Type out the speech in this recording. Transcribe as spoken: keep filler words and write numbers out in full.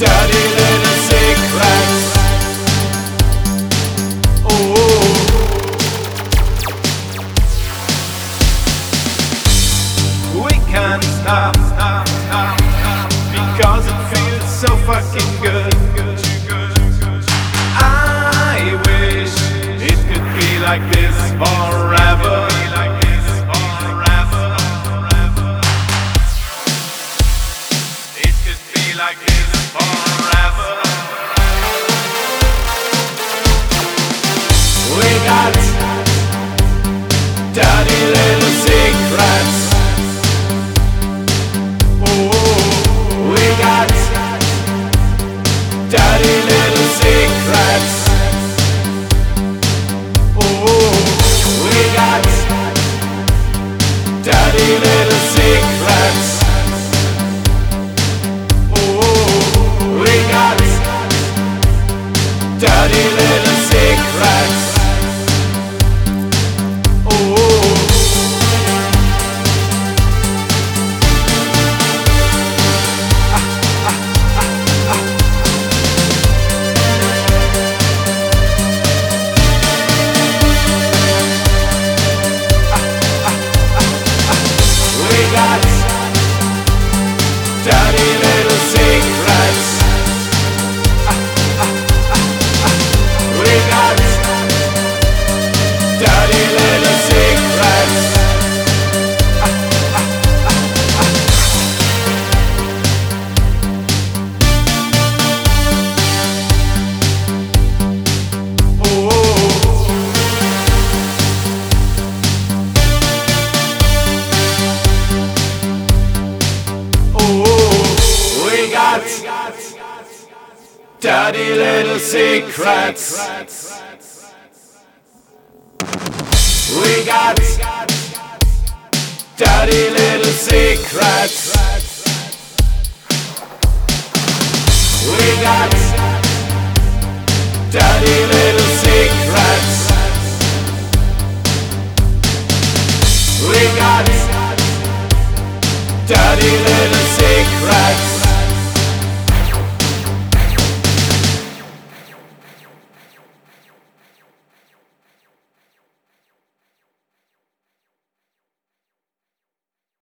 dirty little secrets. Oh, we can't stop, stop, stop, stop, because it feels so fucking good. I wish it could be like this forever. Like this forever. We got dirty little secrets. Oh, we got dirty little secrets. Oh, we got dirty little secrets. Dirty little secrets. Oh, ah, ah, ah, ah. Ah, ah, ah, ah. We got dirty little secrets. We got dirty little secrets. Ah, ah, ah, ah. Oh, oh, we got dirty little secrets. We got dirty little secrets. We got dirty little secrets. We got dirty little secrets.